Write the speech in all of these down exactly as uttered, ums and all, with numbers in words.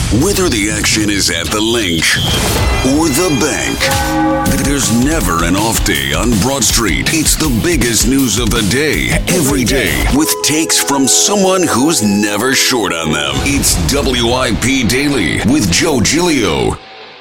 Whether the action is at the link or the bank, there's never an off day on Broad Street. It's the biggest news of the day, every day, with takes from someone who's never short on them. It's W I P Daily with Joe Giglio.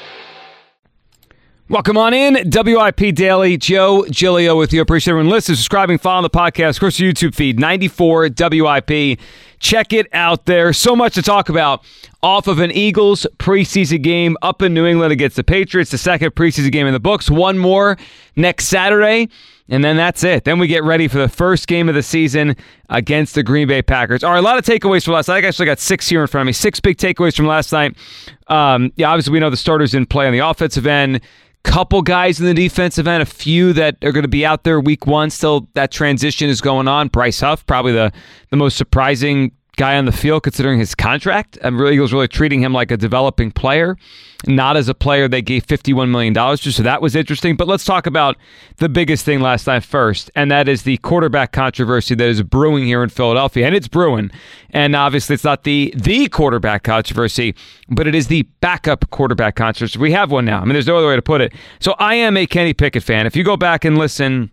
Welcome on in, W I P Daily. Joe Giglio with you. Appreciate everyone listening, subscribing, following the podcast. Of course, your YouTube feed, ninety-four W I P. Check it out there. So much to talk about off of an Eagles preseason game up in New England against the Patriots. The second preseason game in the books. One more next Saturday, and then that's it. Then we get ready for the first game of the season against the Green Bay Packers. All right, a lot of takeaways from last night. I actually got six here in front of me. Six big takeaways from last night. Um, yeah, obviously we know the starters didn't play on the offensive end. Couple guys in the defensive end, a few that are going to be out there week one. Still, that transition is going on. Bryce Huff, probably the, the most surprising guy on the field considering his contract. And really, Eagles really treating him like a developing player, not as a player they gave fifty-one million dollars to. So that was interesting. But let's talk about the biggest thing last night first, and that is the quarterback controversy that is brewing here in Philadelphia. And it's brewing. And obviously, it's not the the quarterback controversy, but it is the backup quarterback controversy. We have one now. I mean, there's no other way to put it. So I am a Kenny Pickett fan. If you go back and listen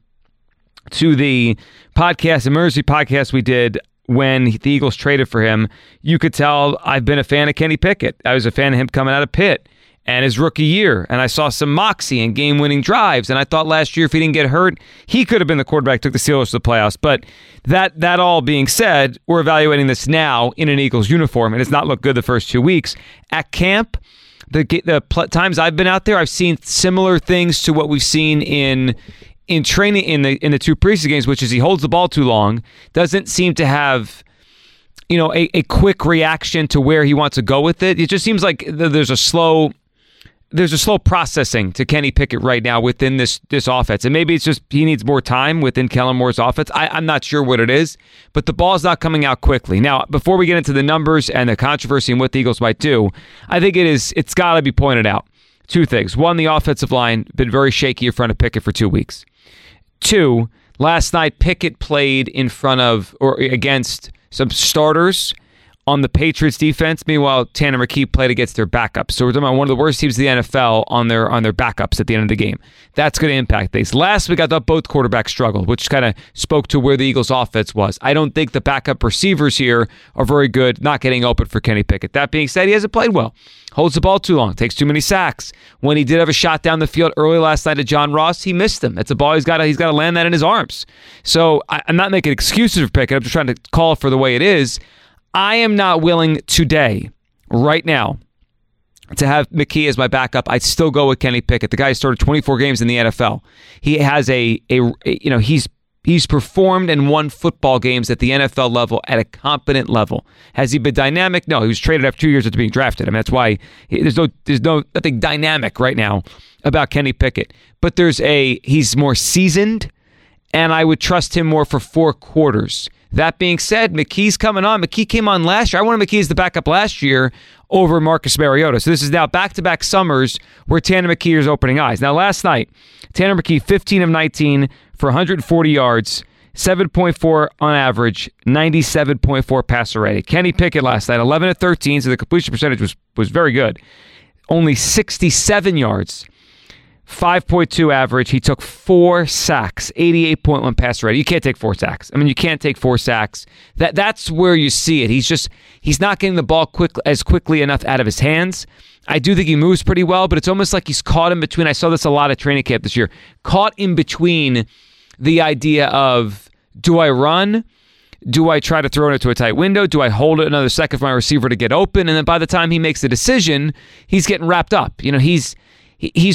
to the podcast, emergency podcast we did when the Eagles traded for him, you could tell I've been a fan of Kenny Pickett. I was a fan of him coming out of Pitt and his rookie year, and I saw some moxie and game-winning drives, and I thought last year if he didn't get hurt, he could have been the quarterback, took the Steelers to the playoffs. But that that all being said, we're evaluating this now in an Eagles uniform, and it's not looked good the first two weeks. At camp, the, the pl- times I've been out there, I've seen similar things to what we've seen in in training in the in the two preseason games, which is he holds the ball too long, doesn't seem to have, you know, a, a quick reaction to where he wants to go with it. It just seems like there's a slow there's a slow processing to Kenny Pickett right now within this this offense. And maybe it's just he needs more time within Kellen Moore's offense. I, I'm not sure what it is, but the ball's not coming out quickly. Now, before we get into the numbers and the controversy and what the Eagles might do, I think it is it's got to be pointed out. Two things. One, the offensive line been very shaky in front of Pickett for two weeks. Two, last night Pickett played in front of or against some starters on the Patriots defense. Meanwhile, Tanner McKee played against their backups. So we're talking about one of the worst teams in the N F L on their on their backups at the end of the game. That's going to impact things. Last week, I thought both quarterbacks struggled, which kind of spoke to where the Eagles' offense was. I don't think the backup receivers here are very good, not getting open for Kenny Pickett. That being said, he hasn't played well. Holds the ball too long, takes too many sacks. When he did have a shot down the field early last night to John Ross, he missed him. It's a ball he's got to he's got to land that in his arms. So I, I'm not making excuses for Pickett. I'm just trying to call it for the way it is. I am not willing today, right now, to have McKee as my backup. I'd still go with Kenny Pickett. The guy started twenty-four games in the N F L. He has a, a, a you know, he's he's performed and won football games at the N F L level at a competent level. Has he been dynamic? No, he was traded after two years after being drafted. I mean, that's why he, there's no there's no nothing dynamic right now about Kenny Pickett. But there's a he's more seasoned, and I would trust him more for four quarters. That being said, McKee's coming on. McKee came on last year. I wanted McKee as the backup last year over Marcus Mariota. So this is now back-to-back summers where Tanner McKee is opening eyes. Now, last night, Tanner McKee, fifteen of nineteen for one hundred forty yards, seven point four on average, ninety-seven point four passer rating. Kenny Pickett last night, eleven of thirteen, so the completion percentage was, was very good. Only sixty-seven yards. five point two average. He took four sacks, eighty-eight point one passer rating. You can't take four sacks. I mean, you can't take four sacks. That That's where you see it. He's just, he's not getting the ball quick as quickly enough out of his hands. I do think he moves pretty well, but it's almost like he's caught in between. I saw this a lot at training camp this year. Caught in between the idea of, do I run? Do I try to throw it into a tight window? Do I hold it another second for my receiver to get open? And then by the time he makes the decision, he's getting wrapped up. You know, he's he's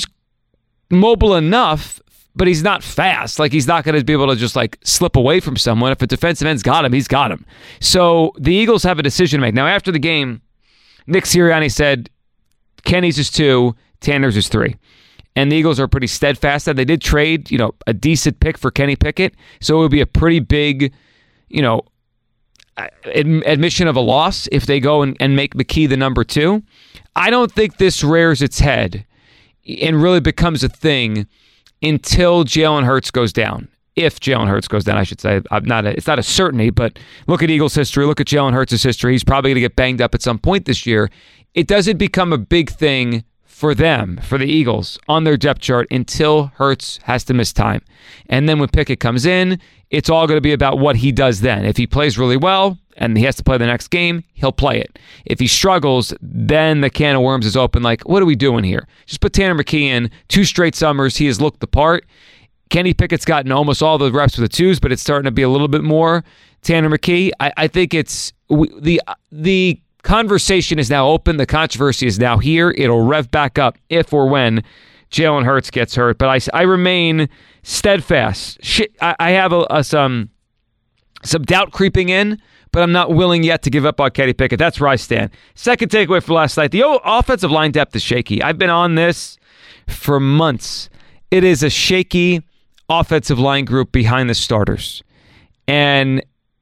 mobile enough, but he's not fast. Like, he's not going to be able to just like slip away from someone. If a defensive end's got him, he's got him. So the Eagles have a decision to make. Now, after the game, Nick Sirianni said, Kenny's is two, Tanner's is three. And the Eagles are pretty steadfast that they did trade, you know, a decent pick for Kenny Pickett. So it would be a pretty big, you know, admission of a loss if they go and, and make McKee the number two. I don't think this rears its head and really becomes a thing until Jalen Hurts goes down. if Jalen Hurts goes down, I should say. I'm not a, it's not a certainty, but look at Eagles history. Look at Jalen Hurts' history. He's probably going to get banged up at some point this year. It doesn't become a big thing for them, for the Eagles, on their depth chart until Hurts has to miss time. And then when Pickett comes in, it's all going to be about what he does then. If he plays really well and he has to play the next game, he'll play it. If he struggles, then the can of worms is open. Like, what are we doing here? Just put Tanner McKee in. Two straight summers, he has looked the part. Kenny Pickett's gotten almost all the reps with the twos, but it's starting to be a little bit more Tanner McKee. I, I think it's the the conversation is now open. The controversy is now here. It'll rev back up if or when Jalen Hurts gets hurt. But I, I remain steadfast. Shit, I, I have a, a, some some doubt creeping in, but I'm not willing yet to give up on Kenny Pickett. That's where I stand. Second takeaway for last night. The offensive line depth is shaky. I've been on this for months. It is a shaky offensive line group behind the starters. And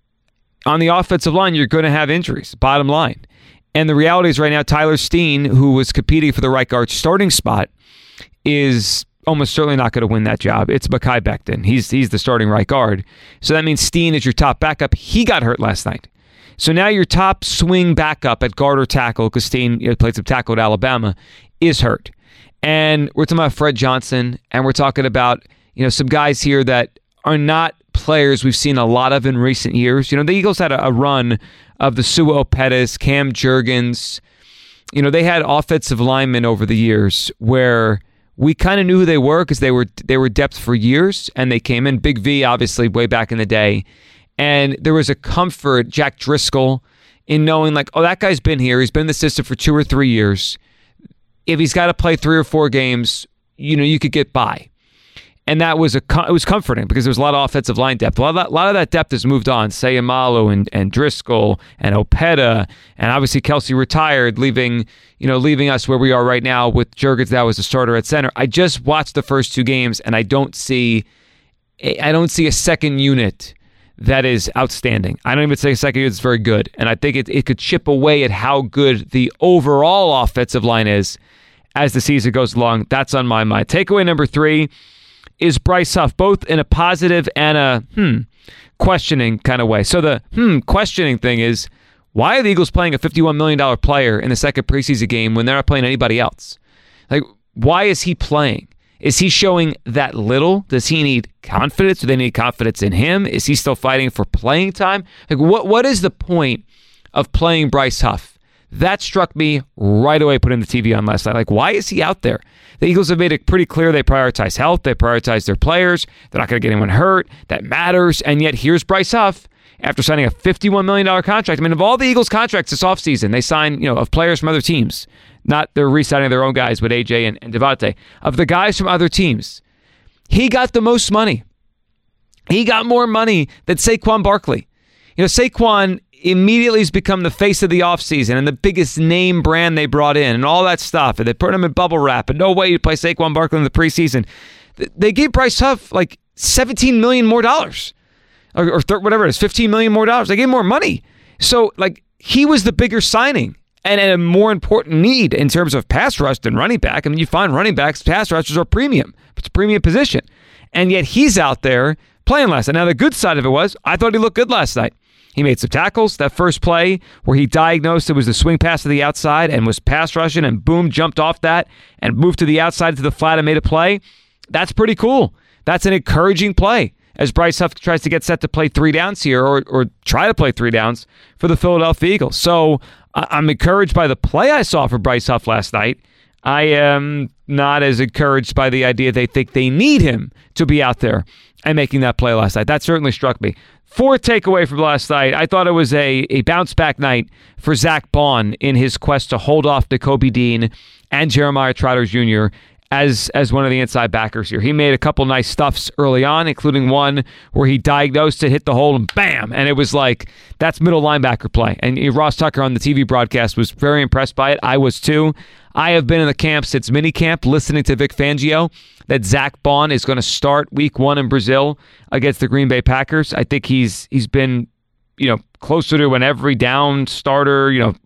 on the offensive line, you're going to have injuries, bottom line. And the reality is right now, Tyler Steen, who was competing for the right guard starting spot, is almost certainly not going to win that job. It's Mekhi Becton. He's he's the starting right guard. So that means Steen is your top backup. He got hurt last night. So now your top swing backup at guard or tackle, because Steen you know, played some tackle at Alabama, is hurt. And we're talking about Fred Johnson, and we're talking about you know some guys here that are not players we've seen a lot of in recent years. You know, the Eagles had a, a run of the Sua Opettas, Cam Jurgens. You know, they had offensive linemen over the years where we kind of knew who they were because they were they were depth for years, and they came in. Big V, obviously, way back in the day. And there was a comfort, Jack Driscoll, in knowing like, oh, that guy's been here. He's been in the system for two or three years. If he's got to play three or four games, you know, you could get by. And that was a it was comforting because there was a lot of offensive line depth. A lot of that, a lot of that depth has moved on. Sayamalu and, and Driscoll and Opeta, and obviously Kelsey retired, leaving you know leaving us where we are right now with Jurgens now as a starter at center. I just watched the first two games, and I don't see I don't see a second unit that is outstanding. I don't even say a second unit is very good, and I think it it could chip away at how good the overall offensive line is as the season goes along. That's on my mind. Takeaway number three is Bryce Huff, both in a positive and a hmm questioning kind of way. So the hmm questioning thing is, why are the Eagles playing a fifty-one million dollars player in the second preseason game when they're not playing anybody else? Like, why is he playing? Is he showing that little? Does he need confidence? Do they need confidence in him? Is he still fighting for playing time? Like, what what is the point of playing Bryce Huff? That struck me right away putting the T V on last night. Like, why is he out there? The Eagles have made it pretty clear they prioritize health. They prioritize their players. They're not going to get anyone hurt. That matters. And yet here's Bryce Huff after signing a fifty-one million dollars contract. I mean, of all the Eagles' contracts this offseason, they signed, you know, of players from other teams. Not they're re-signing their own guys with A J and, and Devontae. Of the guys from other teams, he got the most money. He got more money than Saquon Barkley. You know, Saquon immediately has become the face of the offseason and the biggest name brand they brought in and all that stuff. And they put him in bubble wrap and no way you play Saquon Barkley in the preseason. They gave Bryce Huff like seventeen million dollars more dollars or, or th- whatever it is, fifteen million dollars more dollars. They gave him more money. So like he was the bigger signing and a more important need in terms of pass rush than running back. I mean, you find running backs, pass rushers are premium. It's a premium position. And yet he's out there playing last night. Now the good side of it was I thought he looked good last night. He made some tackles. That first play where he diagnosed it was the swing pass to the outside and was pass rushing and boom, jumped off that and moved to the outside to the flat and made a play. That's pretty cool. That's an encouraging play as Bryce Huff tries to get set to play three downs here or or try to play three downs for the Philadelphia Eagles. So I'm encouraged by the play I saw for Bryce Huff last night. I am not as encouraged by the idea they think they need him to be out there and making that play last night. That certainly struck me. Fourth takeaway from last night, I thought it was a, a bounce-back night for Zach Bond in his quest to hold off Nakobe Dean and Jeremiah Trotter Junior as as one of the inside backers here. He made a couple nice stuffs early on, including one where he diagnosed it, hit the hole, and bam! And it was like, that's middle linebacker play. And Ross Tucker on the T V broadcast was very impressed by it. I was too. I have been in the camp since minicamp listening to Vic Fangio that Zach Bond is going to start week one in Brazil against the Green Bay Packers. I think he's he's been, you know, closer to an every down starter, you know,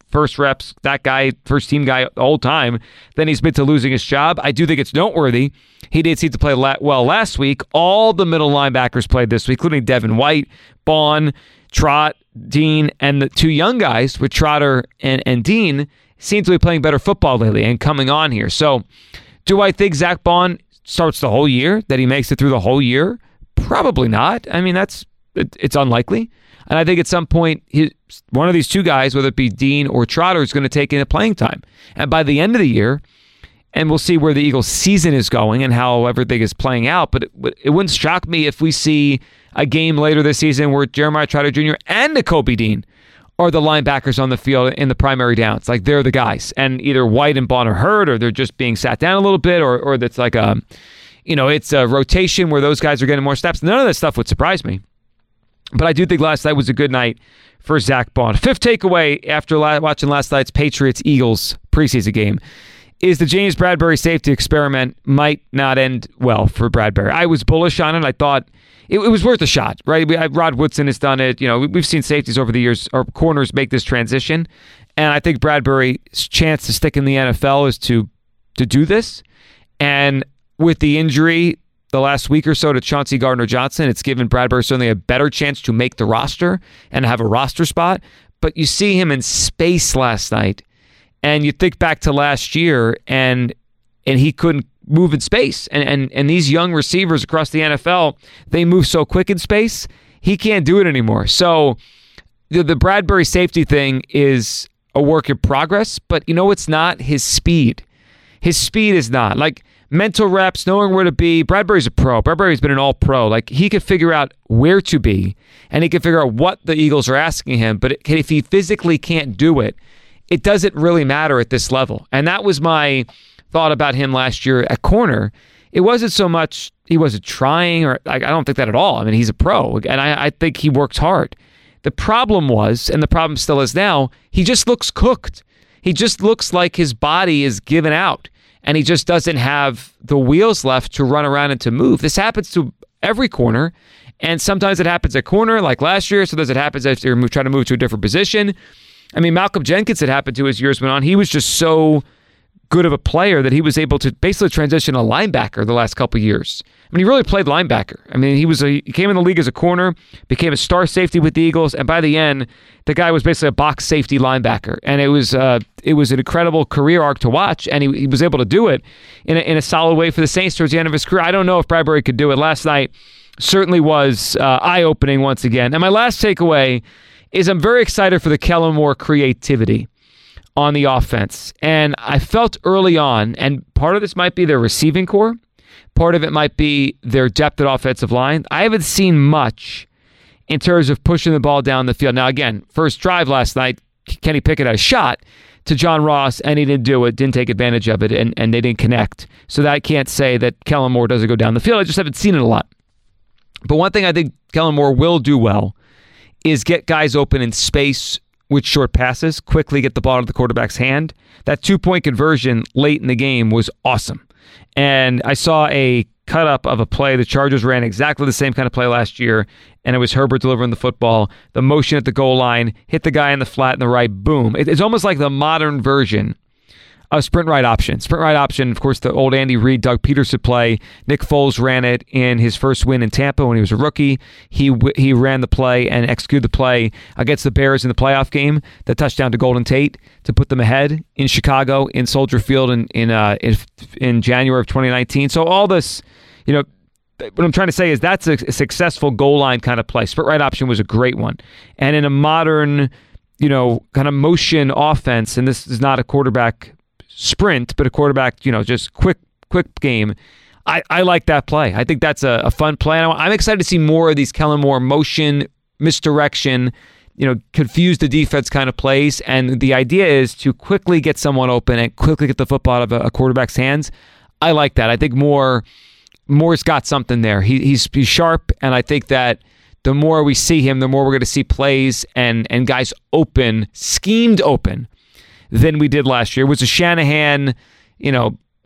first reps, that guy, first team guy the whole time, then he's been to losing his job. I do think it's noteworthy. He did seem to play well last week. All the middle linebackers played this week, including Devin White, Bond, Trott, Dean, and the two young guys with Trotter and, and Dean seem to be playing better football lately and coming on here. So do I think Zach Bond starts the whole year, that he makes it through the whole year? Probably not. I mean, that's it, it's unlikely. And I think at some point, he, one of these two guys, whether it be Dean or Trotter, is going to take in a playing time. And by the end of the year, and we'll see where the Eagles' season is going and how everything is playing out, but it, it wouldn't shock me if we see a game later this season where Jeremiah Trotter Junior and Nakobe Dean are the linebackers on the field in the primary downs. Like, they're the guys. And either White and Bond are hurt, or they're just being sat down a little bit, or or that's like a, you know, it's a rotation where those guys are getting more steps. None of that stuff would surprise me. But I do think last night was a good night for Zach Bond. Fifth takeaway after la- watching last night's Patriots-Eagles preseason game is the James Bradberry safety experiment might not end well for Bradberry. I was bullish on it. I thought it, it was worth a shot, right? We, I, Rod Woodson has done it. You know, we, we've seen safeties over the years, or corners, make this transition. And I think Bradberry's chance to stick in the N F L is to to do this. And with the injury the last week or so to Chauncey Gardner-Johnson, it's given Bradberry certainly a better chance to make the roster and have a roster spot. But you see him in space last night, and you think back to last year, and and he couldn't move in space. And, and and these young receivers across the N F L, they move so quick in space, he can't do it anymore. So the, the Bradberry safety thing is a work in progress, but you know it's not his speed. His speed is not. Like, mental reps, knowing where to be. Bradberry's a pro. Bradberry's been an all-pro. Like, he could figure out where to be, and he can figure out what the Eagles are asking him. But if he physically can't do it, it doesn't really matter at this level. And that was my thought about him last year at corner. It wasn't so much he wasn't trying, or I don't think that at all. I mean, he's a pro, and I, I think he works hard. The problem was, and the problem still is now, he just looks cooked. He just looks like his body is given out, and he just doesn't have the wheels left to run around and to move. This happens to every corner, and sometimes it happens at corner, like last year. Sometimes it happens as you're trying to move to a different position. I mean, Malcolm Jenkins, it happened to as years went on. He was just so good of a player that he was able to basically transition a linebacker the last couple of years. I mean, he really played linebacker. I mean, he was a, he came in the league as a corner, became a star safety with the Eagles, and by the end, the guy was basically a box safety linebacker. And it was uh, it was an incredible career arc to watch, and he, he was able to do it in a, in a solid way for the Saints towards the end of his career. I don't know if Bradberry could do it. Last night certainly was uh, eye-opening once again. And my last takeaway is I'm very excited for the Kellen Moore creativity on the offense. And I felt early on, and part of this might be their receiving core, part of it might be their depth at offensive line. I haven't seen much in terms of pushing the ball down the field. Now, again, first drive last night, Kenny Pickett had a shot to John Ross, and he didn't do it, didn't take advantage of it, and, and they didn't connect. So that I can't say that Kellen Moore doesn't go down the field. I just haven't seen it a lot. But one thing I think Kellen Moore will do well is get guys open in space with short passes, quickly get the ball to the quarterback's hand. That two-point conversion late in the game was awesome. And I saw a cut-up of a play. The Chargers ran exactly the same kind of play last year, and it was Herbert delivering the football. The motion at the goal line, hit the guy in the flat and the right, boom. It's almost like the modern version of sprint right option. Sprint right option, of course, the old Andy Reid, Doug Peterson play. Nick Foles ran it in his first win in Tampa when he was a rookie. He he ran the play and executed the play against the Bears in the playoff game, the touchdown to Golden Tate to put them ahead in Chicago, in Soldier Field in in uh, in, in January of twenty nineteen. So all this, you know, what I'm trying to say is that's a, a successful goal line kind of play. Sprint right option was a great one. And in a modern, you know, kind of motion offense, and this is not a quarterback sprint, but a quarterback, you know, just quick, quick game. I, I like that play. I think that's a, a fun play. And I'm excited to see more of these Kellen Moore motion, misdirection, you know, confuse the defense kind of plays. And the idea is to quickly get someone open and quickly get the football out of a, a quarterback's hands. I like that. I think Moore, Moore's got something there. He, he's, he's sharp, and I think that the more we see him, the more we're going to see plays and and guys open, schemed open, than we did last year. It was a Shanahan, you know,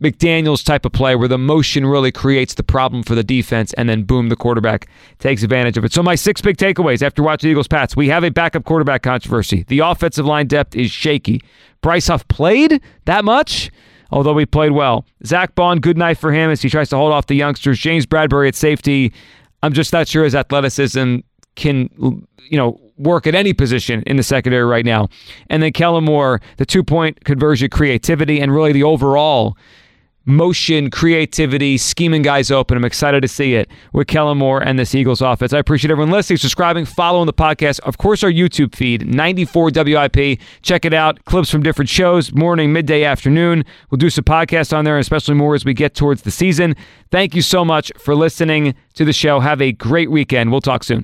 McDaniels type of play where the motion really creates the problem for the defense, and then boom, the quarterback takes advantage of it. So my six big takeaways after watching Eagles-Pats. We have a backup quarterback controversy. The offensive line depth is shaky. Bryce Huff played that much, although he played well. Zach Bond, good night for him as he tries to hold off the youngsters. James Bradbury at safety. I'm just not sure his athleticism can, you know, work at any position in the secondary right now. And then Kellen Moore, the two-point conversion creativity, and really the overall motion, creativity, scheming guys open. I'm excited to see it with Kellen Moore and this Eagles offense. I appreciate everyone listening, subscribing, following the podcast. Of course, our YouTube feed, ninety-four W I P. Check it out. Clips from different shows, morning, midday, afternoon. We'll do some podcasts on there, especially more as we get towards the season. Thank you so much for listening to the show. Have a great weekend. We'll talk soon.